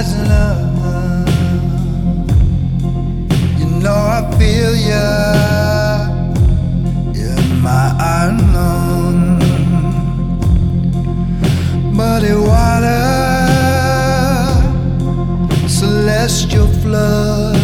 rising up. You know I feel ya in my iron lung. Muddy water, celestial flood.